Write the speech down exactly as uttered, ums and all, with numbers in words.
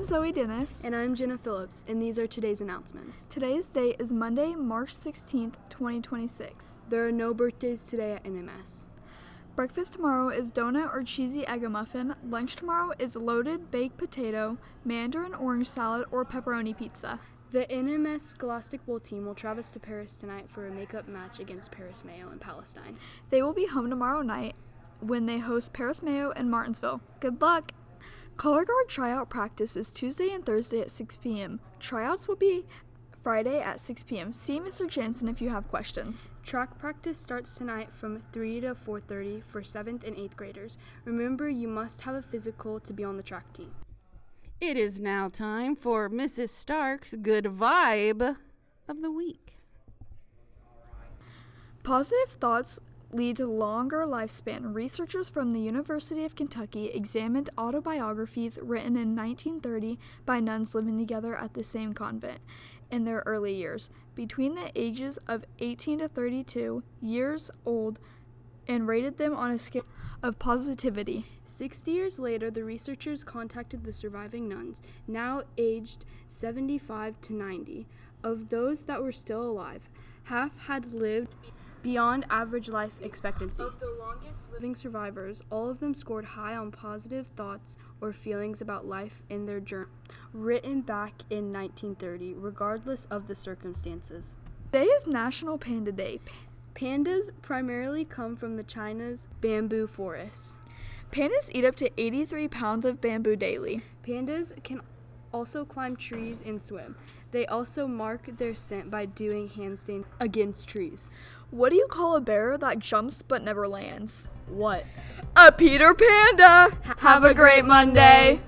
Zoe Dennis. And I'm Jenna Phillips, and these are today's announcements. Today's date is Monday, March sixteenth, twenty twenty-six. There are no birthdays today at N M S. Breakfast tomorrow is donut or cheesy egg muffin. Lunch tomorrow is loaded baked potato, mandarin orange salad, or pepperoni pizza. The N M S Scholastic Bowl team will travel to Paris tonight for a makeup match against Paris Mayo in Palestine. They will be home tomorrow night when they host Paris Mayo in Martinsville. Good luck! Color guard tryout practice is Tuesday and Thursday at six p.m. Tryouts will be Friday at six p.m. See Mister Jansen if you have questions. Track practice starts tonight from three to four thirty for seventh and eighth graders. Remember, you must have a physical to be on the track team. It is now time for Missus Stark's Good Vibe of the Week. Positive thoughts lead to longer lifespan. Researchers from the University of Kentucky examined autobiographies written in nineteen thirty by nuns living together at the same convent in their early years, between the ages of eighteen to thirty-two years old, and rated them on a scale of positivity. Sixty years later, the researchers contacted the surviving nuns, now aged seventy-five to ninety. Of those that were still alive, half had lived beyond average life expectancy. Of the longest living survivors, all of them scored high on positive thoughts or feelings about life in their journal, written back in nineteen thirty, regardless of the circumstances. Today is National Panda Day. Pandas primarily come from the China's bamboo forests. Pandas eat up to eighty-three pounds of bamboo daily. Pandas can also climb trees and swim. They also mark their scent by doing handstands against trees. What do you call a bear that jumps but never lands? What? A Peter Panda! Ha- Have a great Monday!